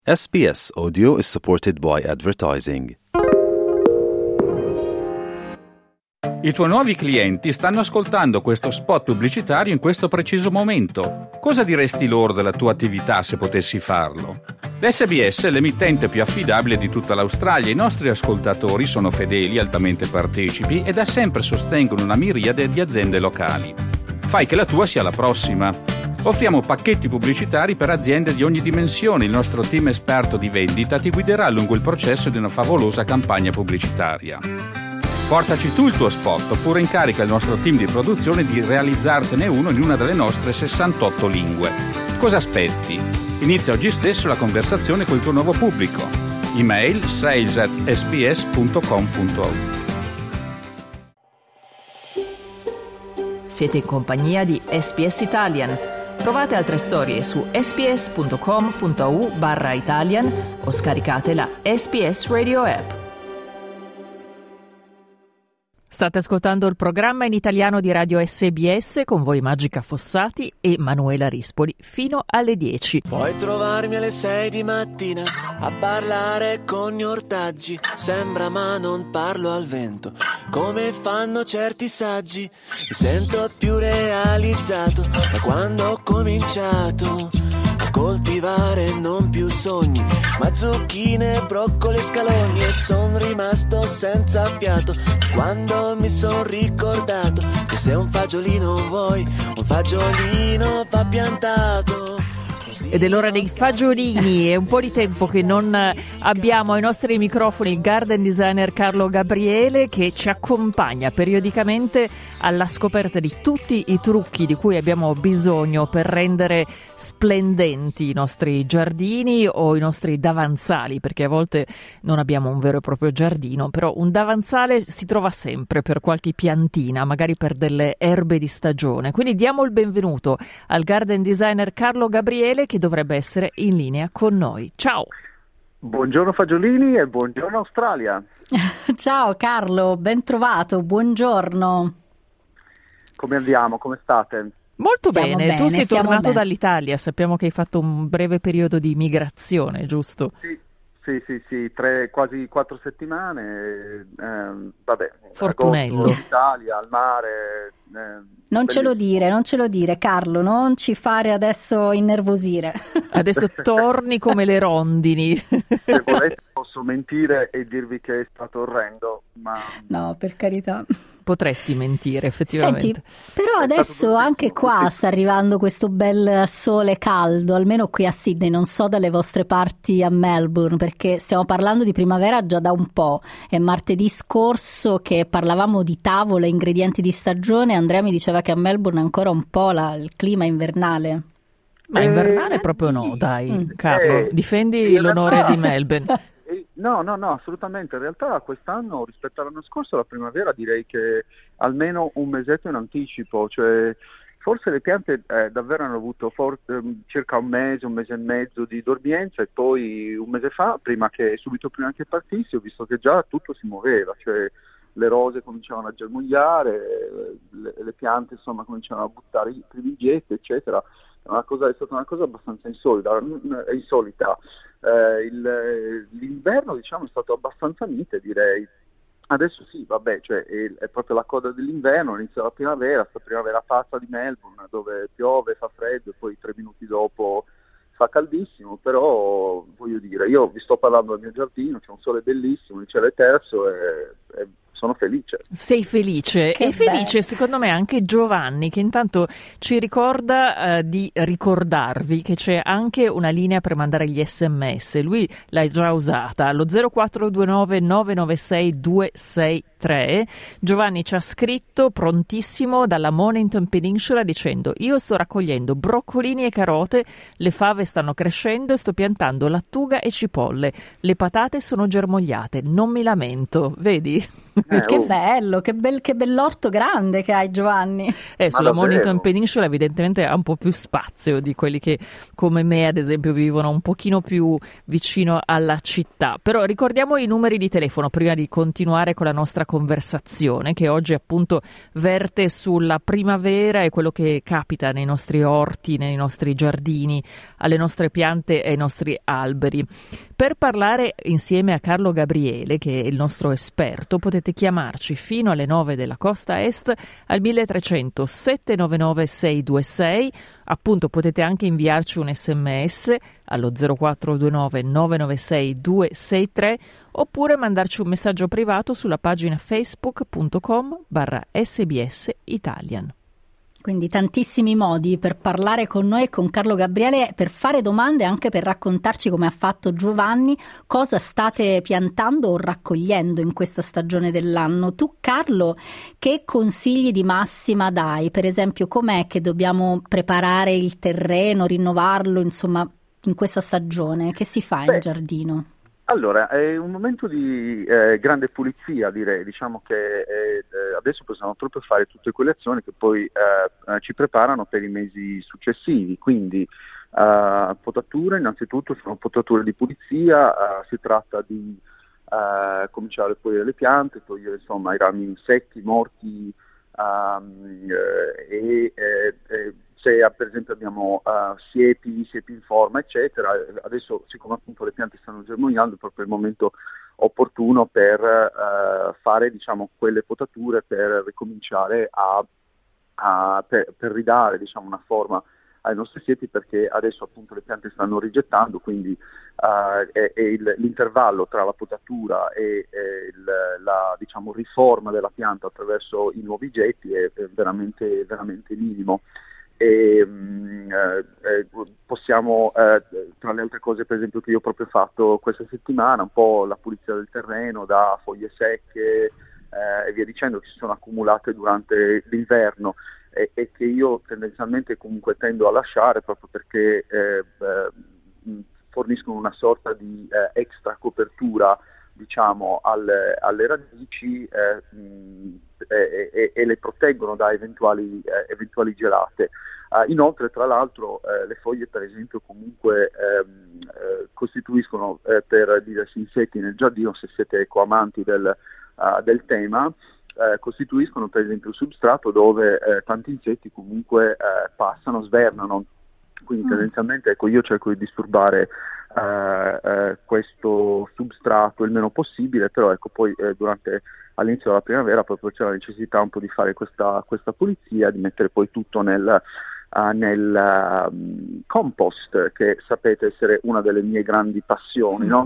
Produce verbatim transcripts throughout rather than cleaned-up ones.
S B S Audio is supported by advertising. I tuoi nuovi clienti stanno ascoltando questo spot pubblicitario in questo preciso momento. Cosa diresti loro della tua attività se potessi farlo? L'S B S è l'emittente più affidabile di tutta l'Australia. I nostri ascoltatori sono fedeli, altamente partecipi e da sempre sostengono una miriade di aziende locali. Fai che la tua sia la prossima. Offriamo pacchetti pubblicitari per aziende di ogni dimensione. Il nostro team esperto di vendita ti guiderà lungo il processo di una favolosa campagna pubblicitaria. Portaci tu il tuo spot oppure incarica il nostro team di produzione di realizzartene uno in una delle nostre sessantotto lingue. Cosa aspetti? Inizia oggi stesso la conversazione col tuo nuovo pubblico. Email sales at s b s punto com punto a u. Siete in compagnia di S B S Italian. Trovate altre storie su sbs.com.au barra Italian o scaricate la S B S Radio app. State ascoltando il programma in italiano di Radio S B S con voi Magica Fossati e Manuela Rispoli fino alle dieci. Puoi trovarmi alle sei di mattina a parlare con gli ortaggi. Sembra ma non parlo al vento, come fanno certi saggi. Mi sento più realizzato da quando ho cominciato a coltivare non più sogni, ma zucchine, broccoli e scalogni. E son rimasto senza fiato quando mi son ricordato che se un fagiolino vuoi, un fagiolino va piantato. Ed è l'ora dei fagiolini. È un po' di tempo che non abbiamo ai nostri microfoni il garden designer Carlo Gabriele, che ci accompagna periodicamente alla scoperta di tutti i trucchi di cui abbiamo bisogno per rendere splendenti i nostri giardini o i nostri davanzali, perché a volte non abbiamo un vero e proprio giardino, però un davanzale si trova sempre per qualche piantina, magari per delle erbe di stagione. Quindi diamo il benvenuto al garden designer Carlo Gabriele, che dovrebbe essere in linea con noi. Ciao! Buongiorno fagiolini e buongiorno Australia! Ciao Carlo, ben trovato, buongiorno! Come andiamo? Come state? Molto stiamo bene. bene, Tu sei tornato bene. dall'Italia, sappiamo che hai fatto un breve periodo di migrazione, giusto? Sì, sì, sì, sì tre, quasi quattro settimane, ehm, vabbè, Fortunello. agosto, Italia, al mare. Ehm, Non ce lo bellissimo. dire, non ce lo dire Carlo, non ci fare adesso innervosire. Adesso torni come le rondini. Se volete posso mentire e dirvi che è stato orrendo, ma... No, per carità. Potresti mentire, effettivamente. Senti, però È adesso stato anche bruttissimo, qua bruttissimo. sta arrivando questo bel sole caldo, almeno qui a Sydney, non so dalle vostre parti a Melbourne, perché stiamo parlando di primavera già da un po'. È martedì scorso che parlavamo di tavole, ingredienti di stagione, Andrea mi diceva che a Melbourne è ancora un po' la, il clima invernale. Ma invernale Eh, proprio no, dai, Mm. Carlo, Eh, difendi in l'onore realtà- di Melbourne. Eh, No, no, no, assolutamente. In realtà quest'anno rispetto all'anno scorso la primavera direi che almeno un mesetto in anticipo, cioè forse le piante eh, davvero hanno avuto for- ehm, circa un mese, un mese e mezzo di dormienza e poi un mese fa, prima che subito prima che partissi, ho visto che già tutto si muoveva, cioè le rose cominciavano a germogliare, le, le piante insomma cominciavano a buttare i primi getti, eccetera. È una cosa, è stata una cosa abbastanza insolita, insolita. Eh, il, l'inverno diciamo è stato abbastanza mite, direi. Adesso sì, vabbè, cioè è, è proprio la coda dell'inverno, inizia la primavera, sta primavera pazza di Melbourne dove piove, fa freddo e poi tre minuti dopo fa caldissimo, però voglio dire, io vi sto parlando del mio giardino, c'è un sole bellissimo, il cielo è terzo e, e sono felice. Sei felice Che e felice bello. secondo me anche Giovanni, che intanto ci ricorda eh, di ricordarvi che c'è anche una linea per mandare gli sms. Lui l'ha già usata allo zero quattro due nove nove nove sei due sei tre. Giovanni ci ha scritto prontissimo dalla Mornington Peninsula dicendo: io sto raccogliendo broccolini e carote, le fave stanno crescendo e sto piantando lattuga e cipolle, le patate sono germogliate, non mi lamento, vedi? Eh, che oh. bello, che, bel, che bell'orto grande che hai, Giovanni. Eh, sulla davvero? Mornington Peninsula evidentemente ha un po' più spazio di quelli che come me ad esempio vivono un pochino più vicino alla città. Però ricordiamo i numeri di telefono prima di continuare con la nostra conversazione, che oggi appunto verte sulla primavera e quello che capita nei nostri orti, nei nostri giardini, alle nostre piante e ai nostri alberi. Per parlare insieme a Carlo Gabriele, che è il nostro esperto, potete chiamarci fino alle nove della costa est al mille trecento sette nove nove sei due sei. Appunto potete anche inviarci un sms allo zero quattro due nove nove nove sei due sei tre oppure mandarci un messaggio privato sulla pagina facebook.com barra sbs Italian. Quindi tantissimi modi per parlare con noi e con Carlo Gabriele, per fare domande e anche per raccontarci, come ha fatto Giovanni, cosa state piantando o raccogliendo in questa stagione dell'anno. Tu, Carlo, che consigli di massima dai? Per esempio, com'è che dobbiamo preparare il terreno, rinnovarlo, insomma, in questa stagione? Che si fa Beh, in giardino? Allora, è un momento di eh, grande pulizia, direi. Diciamo che eh, adesso possiamo proprio fare tutte quelle azioni che poi eh, ci preparano per i mesi successivi. Quindi eh, potature, innanzitutto sono potature di pulizia, eh, si tratta di eh, cominciare a pulire le piante, togliere insomma i rami secchi, morti um, eh, e eh, eh, se per esempio abbiamo uh, siepi, siepi in forma, eccetera. Adesso, siccome appunto le piante stanno germogliando, è proprio il momento opportuno per uh, fare, diciamo, quelle potature per ricominciare a, a per, per ridare, diciamo, una forma ai nostri siepi, perché adesso appunto le piante stanno rigettando, quindi uh, è, è il, l'intervallo tra la potatura e, e il, la, diciamo, riforma della pianta attraverso i nuovi getti è, è veramente, veramente minimo. E mh, eh, possiamo, eh, tra le altre cose per esempio che io ho proprio fatto questa settimana, un po' la pulizia del terreno da foglie secche eh, e via dicendo, che si sono accumulate durante l'inverno e, e che io tendenzialmente comunque tendo a lasciare, proprio perché eh, eh, forniscono una sorta di eh, extra copertura, diciamo, alle, alle radici eh, mh, e, e, e le proteggono da eventuali, eh, eventuali gelate. Uh, inoltre, tra l'altro, eh, le foglie per esempio comunque ehm, eh, costituiscono eh, per diversi insetti nel giardino, se siete ecoamanti del, uh, del tema, eh, costituiscono per esempio il substrato dove eh, tanti insetti comunque eh, passano, svernano. Quindi mm. tendenzialmente, ecco, io cerco di disturbare eh, eh, questo substrato il meno possibile, però ecco poi eh, durante all'inizio della primavera proprio c'è la necessità un po' di fare questa, questa pulizia, di mettere poi tutto nel Uh, nel uh, compost, che sapete essere una delle mie grandi passioni, no?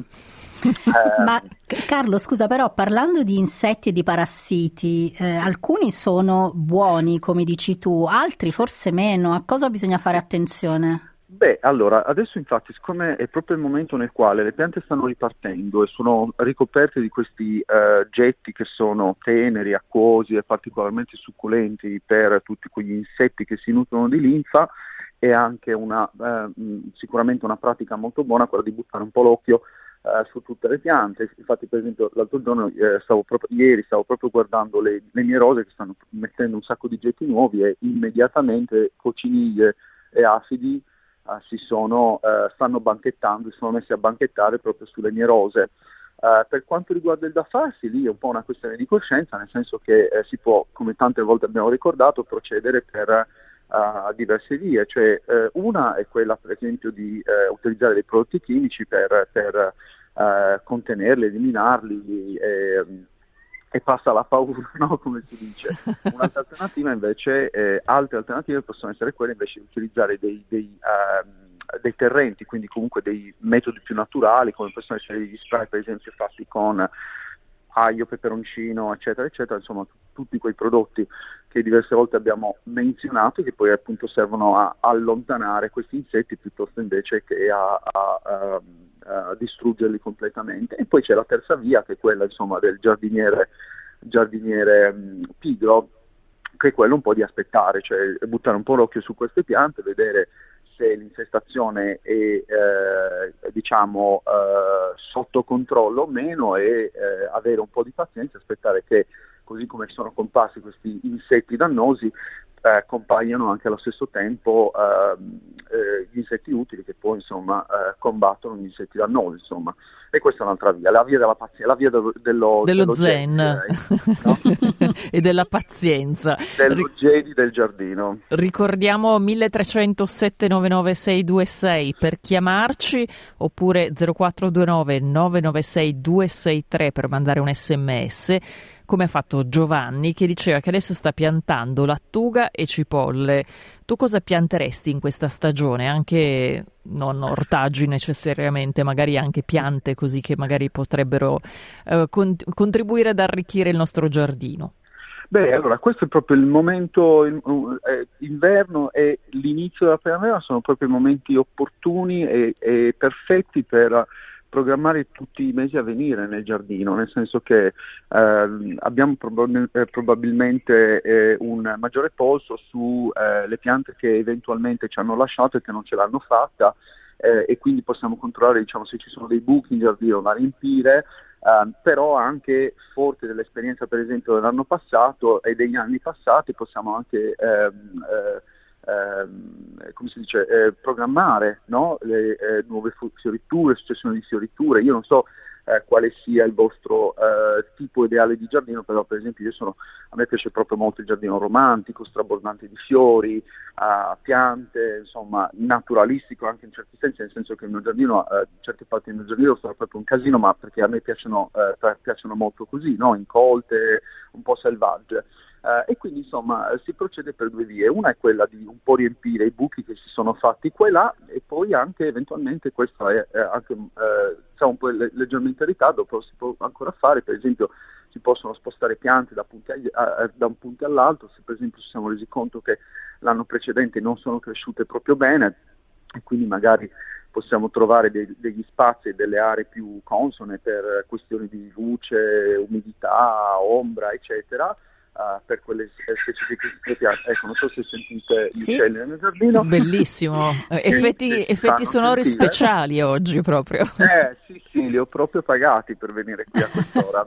eh, Ma Carlo, scusa, però parlando di insetti e di parassiti, eh, alcuni sono buoni, come dici tu, altri forse meno. A cosa bisogna fare attenzione? Beh, allora, adesso infatti, siccome è proprio il momento nel quale le piante stanno ripartendo e sono ricoperte di questi uh, getti che sono teneri, acquosi e particolarmente succulenti per tutti quegli insetti che si nutrono di linfa, è anche una, uh, sicuramente una pratica molto buona quella di buttare un po' l'occhio uh, su tutte le piante. Infatti, per esempio, l'altro giorno, eh, stavo proprio, ieri, stavo proprio guardando le, le mie rose che stanno mettendo un sacco di getti nuovi e immediatamente cocciniglie e afidi Uh, si sono, uh, stanno banchettando, si sono messi a banchettare proprio sulle mie rose. Uh, per quanto riguarda il da farsi, lì è un po' una questione di coscienza, nel senso che eh, si può, come tante volte abbiamo ricordato, procedere per uh, diverse vie. Cioè, uh, una è quella, per esempio, di uh, utilizzare dei prodotti chimici per, per uh, contenerli, eliminarli e, e passa la paura, no? Come si dice. Un'altra alternativa invece, eh, altre alternative possono essere quelle invece di utilizzare dei, dei, uh, dei terrenti, quindi comunque dei metodi più naturali, come possono essere degli spray per esempio fatti con aglio, peperoncino, eccetera, eccetera, insomma t- tutti quei prodotti che diverse volte abbiamo menzionato, che poi appunto servono a allontanare questi insetti piuttosto invece che a, a, a, a distruggerli completamente. E poi c'è la terza via, che è quella insomma del giardiniere, giardiniere mh, pigro, che è quello un po' di aspettare, cioè buttare un po' l'occhio su queste piante, vedere se l'infestazione è eh, diciamo eh, sotto controllo o meno, e eh, avere un po' di pazienza, aspettare che, così come sono comparsi questi insetti dannosi, eh, compaiano anche allo stesso tempo eh, eh, gli insetti utili, che poi insomma eh, combattono gli insetti dannosi, insomma. E questa è un'altra via, la via della pazienza, la via dello, dello, dello, dello zen, zen no? e della pazienza, dello Jedi del giardino. Ricordiamo milletrecento sette nove nove sei due sei per chiamarci, oppure zero quattro due nove nove nove sei due sei tre per mandare un sms, come ha fatto Giovanni, che diceva che adesso sta piantando lattuga e cipolle. Tu cosa pianteresti in questa stagione? Anche non ortaggi necessariamente, magari anche piante così che magari potrebbero eh, con- contribuire ad arricchire il nostro giardino. Beh, allora questo è proprio il momento, il, eh, inverno e l'inizio della primavera sono proprio i momenti opportuni e, e perfetti per programmare tutti i mesi a venire nel giardino, nel senso che eh, abbiamo prob- eh, probabilmente eh, un maggiore polso su eh, le piante che eventualmente ci hanno lasciato e che non ce l'hanno fatta, eh, e quindi possiamo controllare, diciamo, se ci sono dei buchi in giardino da riempire, eh, però anche forte dell'esperienza per esempio dell'anno passato e degli anni passati possiamo anche ehm, eh, Eh, come si dice, eh, programmare, no? le eh, nuove fioriture, successione di fioriture. Io non so eh, quale sia il vostro eh, tipo ideale di giardino, però per esempio io sono, a me piace proprio molto il giardino romantico, strabordante di fiori, eh, piante, insomma naturalistico anche in certi sensi, nel senso che il mio giardino, eh, certe parti del mio giardino sono proprio un casino, ma perché a me piacciono, eh, piacciono molto così, no? Incolte, un po' selvagge. Uh, e quindi insomma si procede per due vie. Una è quella di un po' riempire i buchi che si sono fatti qua e là, e poi anche eventualmente, questo è, è anche eh, diciamo un po' le, leggermente in ritardo, però si può ancora fare. Per esempio si possono spostare piante da, punti agli, a, da un punto all'altro, se per esempio ci siamo resi conto che l'anno precedente non sono cresciute proprio bene, e quindi magari possiamo trovare dei, degli spazi e delle aree più consone per questioni di luce, umidità, ombra, eccetera. Uh, per quelle specifiche piante. Ecco, non so se sentite gli sì. uccelli nel giardino. Bellissimo, sì, effetti, sì, effetti sonori sentire. speciali oggi proprio. Eh sì sì, li ho proprio pagati per venire qui a quest'ora.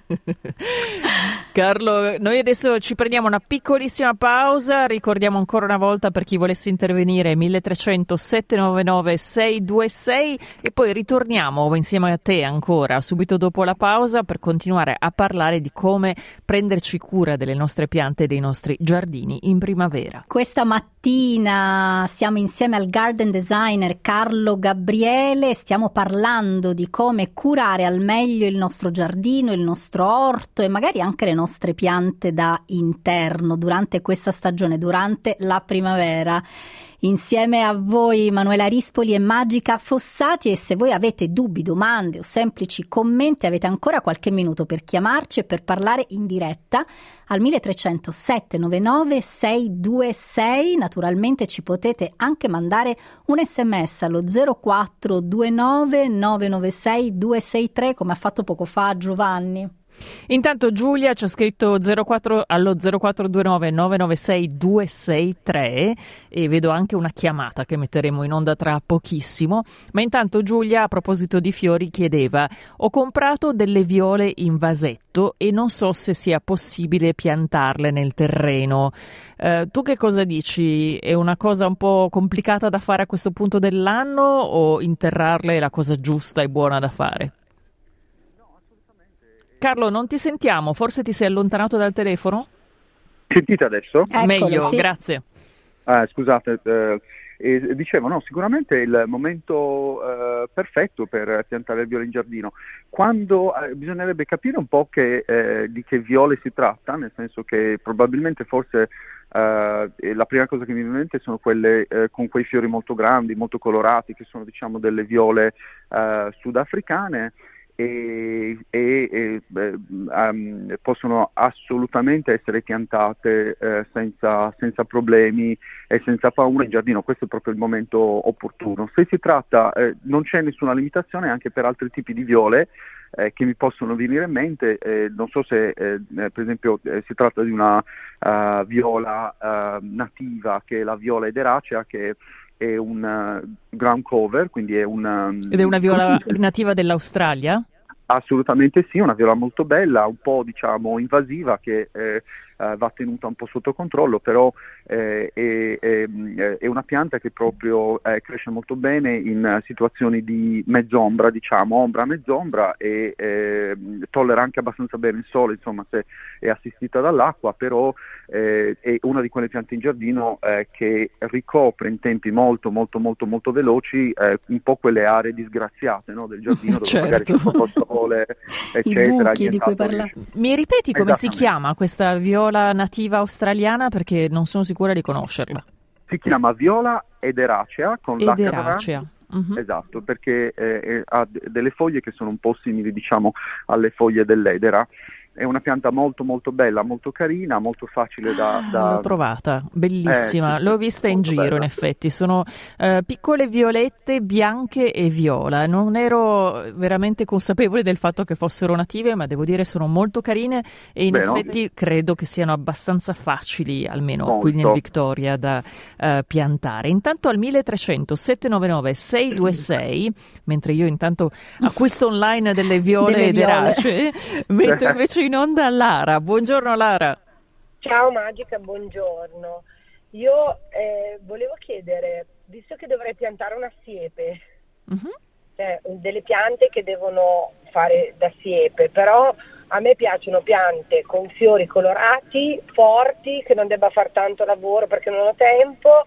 Carlo, noi adesso ci prendiamo una piccolissima pausa, ricordiamo ancora una volta per chi volesse intervenire milletrecento sette nove nove sei due sei, e poi ritorniamo insieme a te ancora subito dopo la pausa per continuare a parlare di come prenderci cura delle nostre piante e dei nostri giardini in primavera. Questa mattina siamo insieme al garden designer Carlo Gabriele, stiamo parlando di come curare al meglio il nostro giardino, il nostro orto e magari anche le nostre piante da interno durante questa stagione, durante la primavera. Insieme a voi Manuela Rispoli e Magica Fossati, e se voi avete dubbi, domande o semplici commenti avete ancora qualche minuto per chiamarci e per parlare in diretta al milletrecento sette nove nove sei due sei. Naturalmente ci potete anche mandare un sms allo zero quattro due nove nove nove sei due sei tre come ha fatto poco fa Giovanni. Intanto Giulia ci ha scritto zero quattro allo zero quattro due nove nove nove sei due sei tre, e vedo anche una chiamata che metteremo in onda tra pochissimo. Ma intanto Giulia, a proposito di fiori, chiedeva: ho comprato delle viole in vasetto e non so se sia possibile piantarle nel terreno. Eh, tu che cosa dici? È una cosa un po' complicata da fare a questo punto dell'anno, o interrarle è la cosa giusta e buona da fare? Carlo, non ti sentiamo, forse ti sei allontanato dal telefono? Sentite adesso? Eccolo, Meglio, sì. Grazie. Ah, scusate, eh, e dicevo, no, sicuramente è il momento eh, perfetto per piantare le viole in giardino. Quando eh, bisognerebbe capire un po' che, eh, di che viole si tratta, nel senso che probabilmente forse eh, la prima cosa che mi viene in mente sono quelle eh, con quei fiori molto grandi, molto colorati, che sono, diciamo, delle viole eh, sudafricane. E, e, e beh, um, possono assolutamente essere piantate eh, senza, senza problemi e senza paura in giardino. Questo è proprio il momento opportuno. Se si tratta, eh, non c'è nessuna limitazione anche per altri tipi di viole eh, che mi possono venire in mente. Eh, non so se eh, per esempio eh, si tratta di una uh, viola uh, nativa, che è la viola ederacea, che è un uh, ground cover, quindi è una... Ed è una viola nativa dell'Australia? Assolutamente sì, una viola molto bella, un po' diciamo invasiva, che eh, eh, va tenuta un po' sotto controllo, però eh, è, è, è una pianta che proprio eh, cresce molto bene in situazioni di mezz'ombra, diciamo, ombra mezz'ombra, e eh, tollera anche abbastanza bene il sole, insomma, se è assistita dall'acqua, però eh, è una di quelle piante in giardino eh, che ricopre in tempi molto molto molto molto veloci eh, un po' quelle aree disgraziate, no, del giardino, dove certo. magari c'è un po' sole, eccetera. I buchi di cui parla. Mi ripeti come si chiama questa viola nativa australiana, perché non sono sicura di conoscerla. Si chiama viola ederacea con l'H Ederacea. davanti. Uh-huh. Esatto, perché eh, ha d- delle foglie che sono un po' simili, diciamo, alle foglie dell'edera. È una pianta molto molto bella, molto carina, molto facile da... da... L'ho trovata, bellissima, Eh, sì, l'ho vista in giro bella. in effetti, sono eh, piccole violette, bianche e viola, non ero veramente consapevole del fatto che fossero native, ma devo dire sono molto carine e in Beh, no? effetti credo che siano abbastanza facili, almeno Molto. qui nel Victoria, da eh, piantare. Intanto al milletrecento sette nove nove sei due sei, mentre io intanto acquisto online delle viole Delle ed viole. eracee, metto invece in onda Lara. Buongiorno Lara. Ciao Magica, buongiorno. Io eh, volevo chiedere, visto che dovrei piantare una siepe, Mhm. cioè delle piante che devono fare da siepe, però a me piacciono piante con fiori colorati, forti, che non debba far tanto lavoro perché non ho tempo,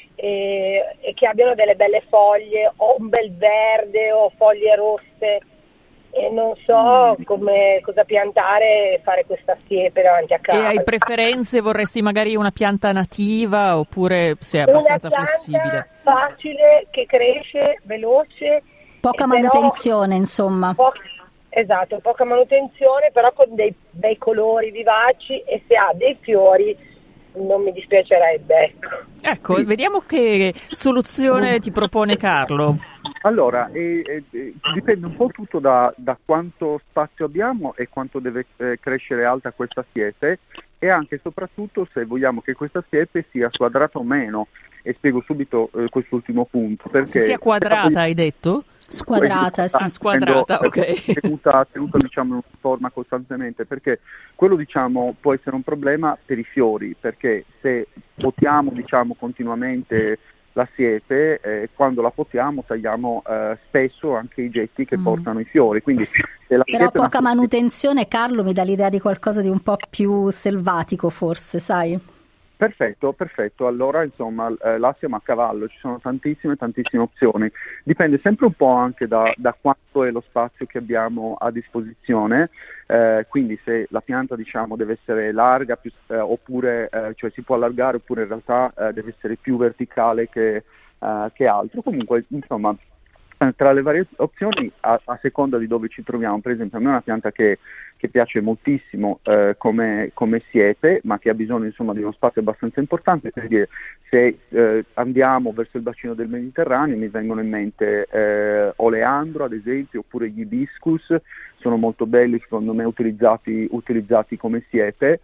e, e che abbiano delle belle foglie, o un bel verde o foglie rosse. E non so come, cosa piantare e fare questa siepe davanti a casa. E hai preferenze? Vorresti magari una pianta nativa oppure sei abbastanza Una pianta flessibile? facile, che cresce, veloce. Poca e però- manutenzione, insomma. po- esatto, poca manutenzione, però con dei bei colori vivaci, e se ha dei fiori non mi dispiacerebbe, ecco. Ecco, vediamo che soluzione ti propone Carlo. Allora, eh, eh, eh, dipende un po' tutto da, da quanto spazio abbiamo e quanto deve eh, crescere alta questa siepe, e anche e soprattutto se vogliamo che questa siepe sia quadrata o meno. E spiego subito eh, quest'ultimo punto. Perché Se sia quadrata, hai detto? Squadrata, sì. Ah, squadrata, ok. Tenuta, tenuta diciamo in forma costantemente, perché quello diciamo può essere un problema per i fiori, perché se potiamo diciamo continuamente la siepe, eh, quando la potiamo tagliamo eh, spesso anche i getti che Mm. portano i fiori, quindi se la Però siepe è una- poca manutenzione, Carlo, mi dà l'idea di qualcosa di un po' più selvatico, forse, sai? Perfetto, perfetto. Allora, insomma, eh, là siamo a cavallo, ci sono tantissime, tantissime opzioni. Dipende sempre un po' anche da, da quanto è lo spazio che abbiamo a disposizione, eh, quindi se la pianta, diciamo, deve essere larga, più, eh, oppure, eh, cioè si può allargare, oppure in realtà eh, deve essere più verticale che, eh, che altro. Comunque, insomma, eh, tra le varie opzioni, a, a seconda di dove ci troviamo, per esempio, a me è una pianta che che piace moltissimo eh, come, come siepe, ma che ha bisogno insomma di uno spazio abbastanza importante, perché se eh, andiamo verso il bacino del Mediterraneo mi vengono in mente eh, oleandro ad esempio, oppure gli hibiscus, sono molto belli secondo me utilizzati, utilizzati come siepe.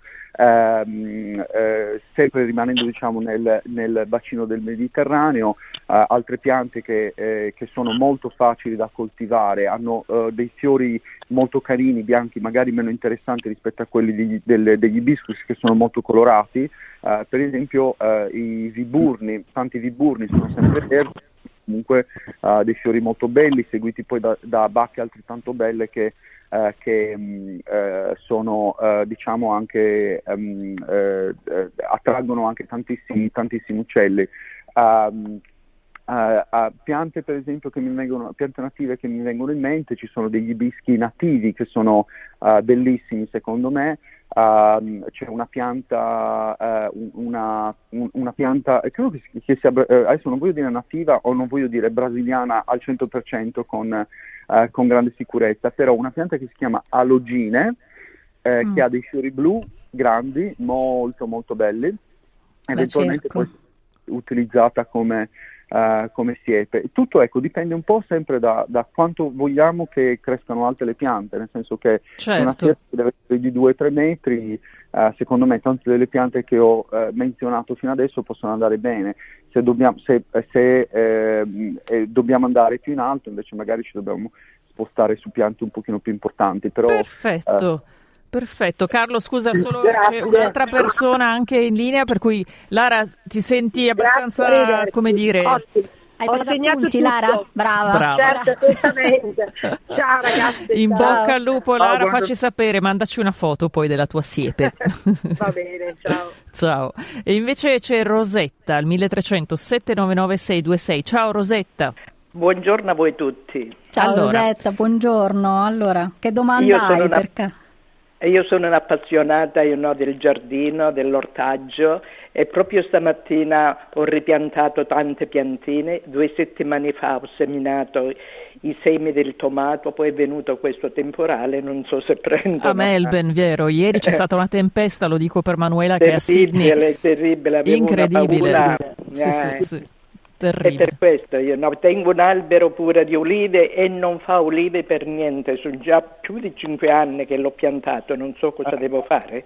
Ehm, eh, sempre rimanendo diciamo nel, nel bacino del Mediterraneo, eh, altre piante che, eh, che sono molto facili da coltivare, hanno eh, dei fiori molto carini, bianchi, magari meno interessanti rispetto a quelli di, del, degli hibiscus, che sono molto colorati. Eh, per esempio eh, i viburni, tanti viburni sono sempre verdi, comunque eh, dei fiori molto belli, seguiti poi da, da bacche altrettanto belle che Uh, che um, uh, sono uh, diciamo anche um, uh, uh, attraggono anche tantissimi tantissimi uccelli. Um, uh, uh, piante per esempio che mi vengono, piante native che mi vengono in mente, ci sono degli ibischi nativi che sono uh, bellissimi secondo me. Uh, c'è una pianta, uh, una, un, una pianta, credo che, che sia, uh, adesso non voglio dire nativa o non voglio dire brasiliana al cento per cento con, uh, con grande sicurezza, però una pianta che si chiama alogine, uh, mm. che ha dei fiori blu grandi, molto molto belli, eventualmente può essere utilizzata come Uh, come siepe. Tutto ecco dipende un po' sempre da, da quanto vogliamo che crescano alte le piante, nel senso che certo. una siepe deve essere di due tre metri, uh, secondo me tante delle piante che ho uh, menzionato fino adesso possono andare bene. Se dobbiamo, se, se eh, eh, dobbiamo andare più in alto, invece magari ci dobbiamo spostare su piante un pochino più importanti. Però, perfetto. Uh, Perfetto, Carlo, scusa, solo Grazie. c'è un'altra persona anche in linea, per cui Lara ti senti abbastanza, Grazie, come dire... Ottimo. Hai Ho preso segnato appunti, tutto. Lara? Brava. Brava. Certo, assolutamente. Ciao ragazzi. In ciao. bocca al lupo, Lara, buongiorno. facci sapere, mandaci una foto poi della tua siepe. Va bene, ciao. Ciao. E invece c'è Rosetta al milletrecento sette nove nove sei due sei. Ciao Rosetta. Buongiorno a voi tutti. Ciao Allora. Rosetta, buongiorno. Allora, che domanda Io sono hai? una- Perché? Io sono un'appassionata io no, del giardino, dell'ortaggio e proprio stamattina ho ripiantato tante piantine. Due settimane fa ho seminato i semi del tomato, poi è venuto questo temporale, non so se prendo. A Melbourne, vero? Ieri c'è stata una tempesta, lo dico per Manuela che è a Sydney. Terribile, terribile, avevo Incredibile. una paura. Sì, Eh, sì, sì. E Terribile. per questo io no, tengo un albero pure di olive e non fa olive per niente, sono già più di cinque anni che l'ho piantato, non so cosa devo fare.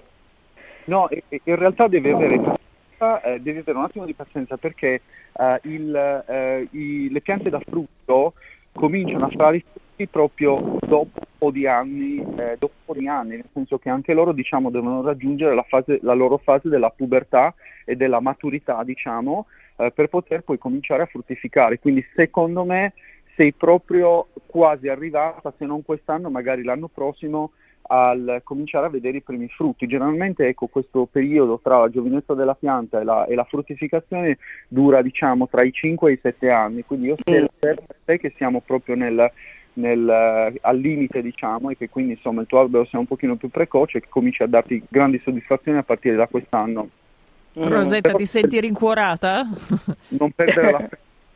No, e- e in realtà devi avere, pazienza, eh, devi avere un attimo di pazienza perché eh, il, eh, i- le piante da frutto cominciano a fare i frutti proprio dopo un po' di anni, eh, dopo un po' di anni, nel senso che anche loro diciamo devono raggiungere la, fase, la loro fase della pubertà e della maturità, diciamo, eh, per poter poi cominciare a fruttificare. Quindi secondo me sei proprio quasi arrivata, se non quest'anno, magari l'anno prossimo, al cominciare a vedere i primi frutti. Generalmente ecco questo periodo tra la giovinezza della pianta e la, e la fruttificazione dura diciamo tra i cinque e i sette anni, quindi io spero per te che siamo proprio nel, nel, eh, al limite diciamo e che quindi insomma il tuo albero sia un pochino più precoce e che cominci a darti grandi soddisfazioni a partire da quest'anno. Rosetta, Però- ti senti rincuorata? Non perdere la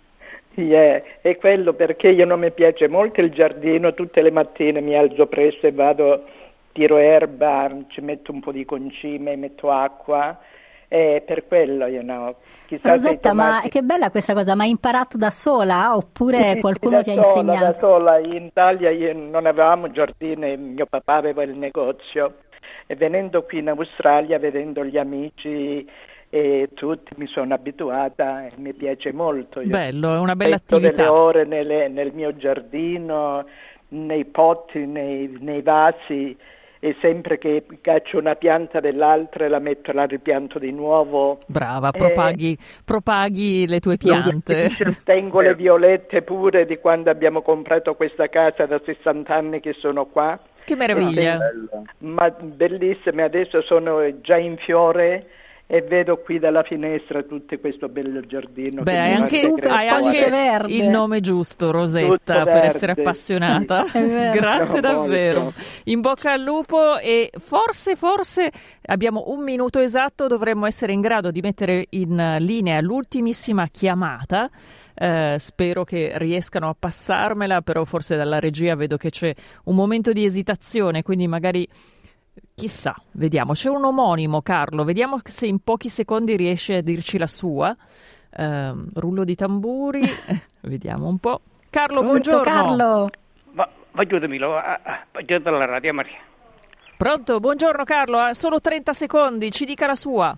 Yeah, è quello perché io non mi piace molto il giardino, tutte le mattine mi alzo presto e vado, tiro erba, ci metto un po' di concime, metto acqua, e per quello io no. Chissà se i Rosetta, ma tomati- che bella questa cosa, ma hai imparato da sola oppure Sì, qualcuno da ti ha sola, insegnato? Da sola, in Italia io non avevamo giardini, mio papà aveva il negozio e venendo qui in Australia, vedendo gli amici e tutti, mi sono abituata e mi piace molto. Io Bello, è una bella Metto delle attività. ore nelle- nel mio giardino, nei potti, nei, nei vasi e sempre che caccio una pianta dell'altra e la metto, la ripianto di nuovo. Brava, Eh, propaghi, propaghi le tue piante. Tengo le violette pure di quando abbiamo comprato questa casa da sessanta anni che sono qua. Che meraviglia. Ma bellissime, adesso sono già in fiore e vedo qui dalla finestra tutto questo bello giardino. Beh, che hai mi anche, fa super hai pollice anche verde. il nome giusto, Rosetta, Tutto per verde. essere appassionata. È vero. Grazie No, davvero. molto. In bocca al lupo e forse, forse abbiamo un minuto esatto, dovremmo essere in grado di mettere in linea l'ultimissima chiamata. Eh, spero che riescano a passarmela, però forse dalla regia vedo che c'è un momento di esitazione, quindi magari... Chissà, vediamo. C'è un omonimo, Carlo. Vediamo se in pochi secondi riesce a dirci la sua. Ehm, rullo di tamburi. Vediamo un po'. Carlo, Pronto, buongiorno. Carlo? Va, aiutamelo, ah, ah, aiuta la radio Maria. Pronto, buongiorno Carlo. Ha solo trenta secondi. Ci dica la sua.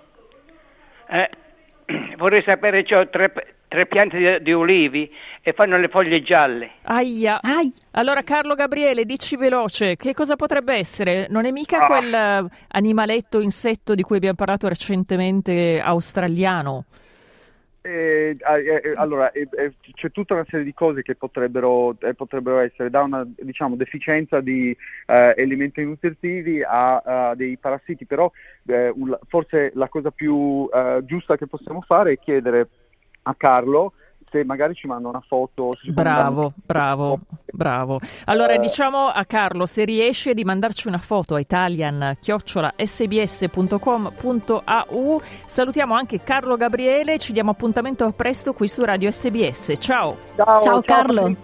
Eh, vorrei sapere, c'ho tre, tre piante di, di olivi e fanno le foglie gialle. Aia. Ai, Allora, Carlo Gabriele, dici veloce. Che cosa potrebbe essere? Non è mica Ah. quel eh, animaletto, insetto di cui abbiamo parlato recentemente, australiano? Eh, eh, eh, allora, eh, eh, c'è tutta una serie di cose che potrebbero, eh, potrebbero essere, da una diciamo, deficienza di eh, elementi nutritivi a, a dei parassiti, però eh, un- forse la cosa più eh, giusta che possiamo fare è chiedere a Carlo se magari ci manda una foto. se ci può Bravo, mandare- bravo, bravo. Allora Eh, diciamo a Carlo se riesce di mandarci una foto a italian chiocciola s b s punto com punto a u. Salutiamo anche Carlo Gabriele, ci diamo appuntamento a presto qui su Radio S B S. Ciao! Ciao, ciao Carlo.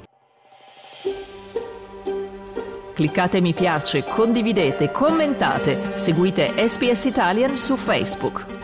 Cliccate mi piace, condividete, commentate, seguite S B S Italian su Facebook.